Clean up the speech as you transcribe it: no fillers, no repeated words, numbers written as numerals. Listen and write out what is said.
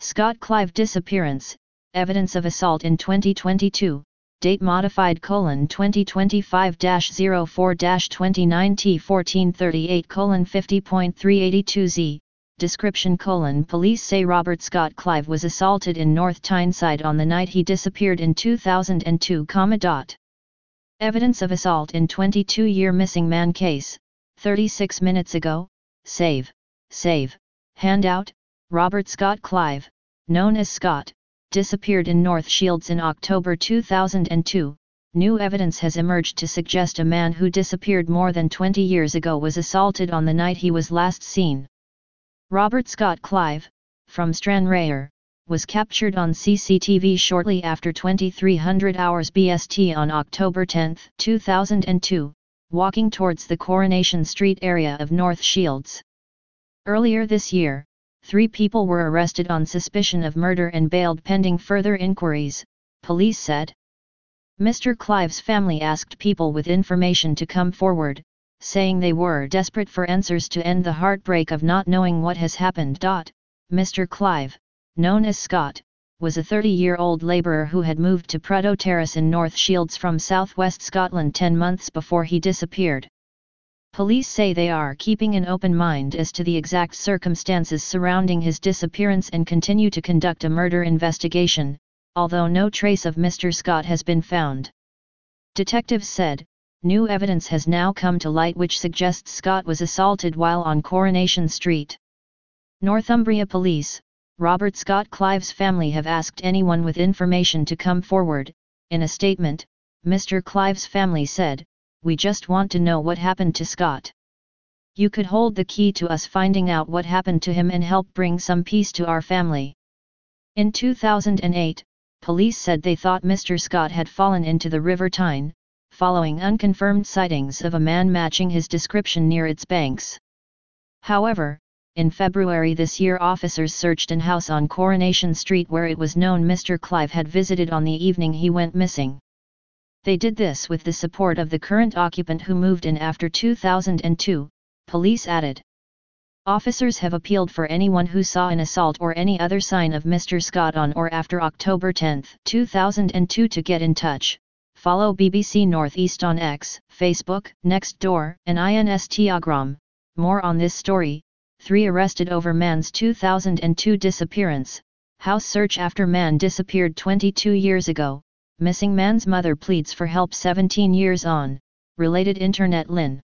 Scott Clive disappearance, evidence of assault in 2022, date modified: 2025-04-29T1438:50.382Z, description: police say Robert Scott Clive was assaulted in North Tyneside on the night he disappeared in 2002, evidence of assault in 22-year missing man case, 36 minutes ago, save, handout, Robert Scott Clive, known as Scott, disappeared in North Shields in October 2002. New evidence has emerged to suggest a man who disappeared more than 20 years ago was assaulted on the night he was last seen. Robert Scott Clive, from Stranraer, was captured on CCTV shortly after 2300 hours BST on October 10, 2002, walking towards the Coronation Street area of North Shields. Earlier this year, 3 people were arrested on suspicion of murder and bailed pending further inquiries, police said. Mr. Clive's family asked people with information to come forward, saying they were desperate for answers to end the heartbreak of not knowing what has happened. Mr. Clive, known as Scott, was a 30-year-old labourer who had moved to Prado Terrace in North Shields from southwest Scotland 10 months before he disappeared. Police say they are keeping an open mind as to the exact circumstances surrounding his disappearance and continue to conduct a murder investigation, although no trace of Mr. Scott has been found. Detectives said, new evidence has now come to light which suggests Scott was assaulted while on Coronation Street. Northumbria Police, Robert Scott Clive's family have asked anyone with information to come forward. In a statement, Mr. Clive's family said, "We just want to know what happened to Scott. You could hold the key to us finding out what happened to him and help bring some peace to our family." In 2008, police said they thought Mr. Scott had fallen into the River Tyne, following unconfirmed sightings of a man matching his description near its banks. However, in February this year officers searched an house on Coronation Street where it was known Mr. Clive had visited on the evening he went missing. They did this with the support of the current occupant who moved in after 2002, police added. Officers have appealed for anyone who saw an assault or any other sign of Mr. Scott on or after October 10, 2002 to get in touch. Follow BBC North East on X, Facebook, Nextdoor, and Instagram. More on this story. 3 arrested over man's 2002 disappearance. House search after man disappeared 22 years ago. Missing man's mother pleads for help 17 years on. Related internet Lin.